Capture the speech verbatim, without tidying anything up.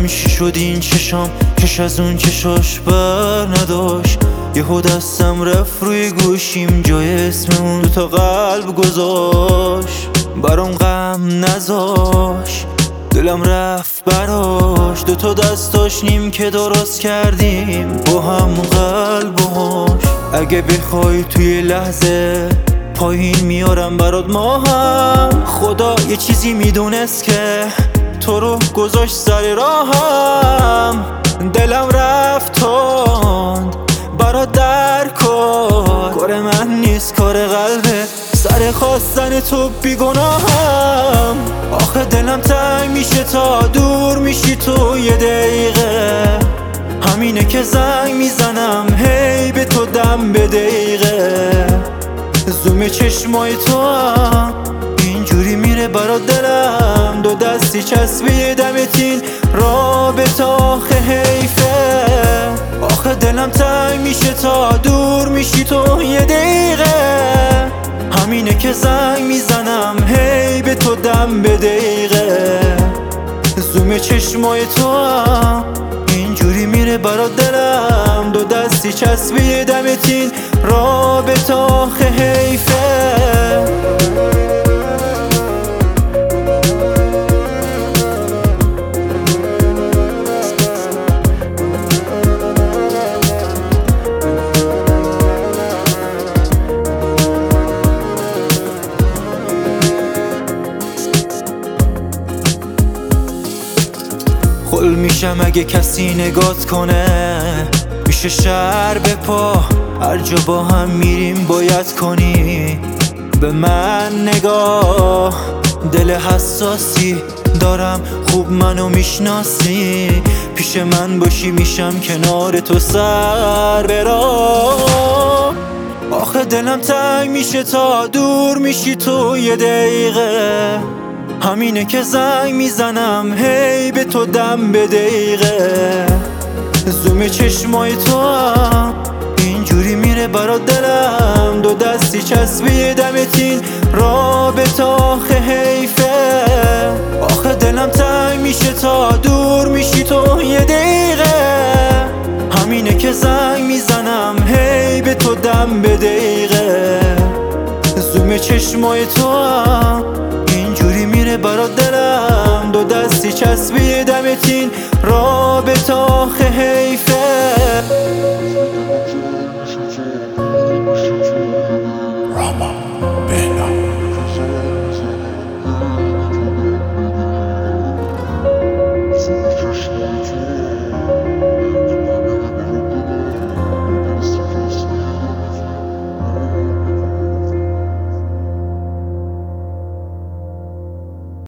نمیدونم چی شد این چشام، کش از اون چشاش بر نداشت. یهو دستم رفت روی گوشیم، جای اسم اون دوتا قلب گذاشت. برام غم نذاش، دلم رفت براش. دوتا دستاش نیم که درست کردیم با هم قلبهاش. اگه بخوای توی لحظه پایین میارم برات ما هم. خدا یه چیزی میدونست که تو رو گذاشت سر راهم. دلم رفت تند برات در کن، کار من نیست کار قلبه، سر خواستن تو بیگناهم. آخه دلم تنگ میشه تا دور میشی تو یه دقیقه. همینه که زنگ میزنم هی به تو دم به دقیقه. زوم چشمای تو هم اینجوری میره برا دلم. دو دستی چسبی دمتین رابطه آخه حیفه. آخه دلم تنگ میشه تا دور میشی تو یه دقیقه. همینه که زنگ میزنم هی به تو دم به دقیقه. زوم چشمای تو هم اینجوری میره برا دلم. دو دستی چسبی دمتین رابطه آخه حیفه. خل میشم اگه کسی نگات کنه، میشه شهر به پا. هر جا با هم میریم باید کنی به من نگاه. دل حساسی دارم خوب منو میشناسی، پیش من باشی میشم کنار تو سر برا. آخه دلم تنگ میشه تا دور میشی تو یه دقیقه. همینه که زنگ میزنم هی به تو دم به دقیقه. زوم چشمای تو هم اینجوری میره برا دلم. دو دستی چسبی دمتین رابطه آخه حیفه. آخه دلم تنگ میشه تا دور میشی تو یه دقیقه. همینه که زنگ میزنم هی به تو دم به دقیقه. زوم چشمای تو هم اینجوری میره برا دلم. دو دستی چسبی دمتین رابطه آخه حیفه.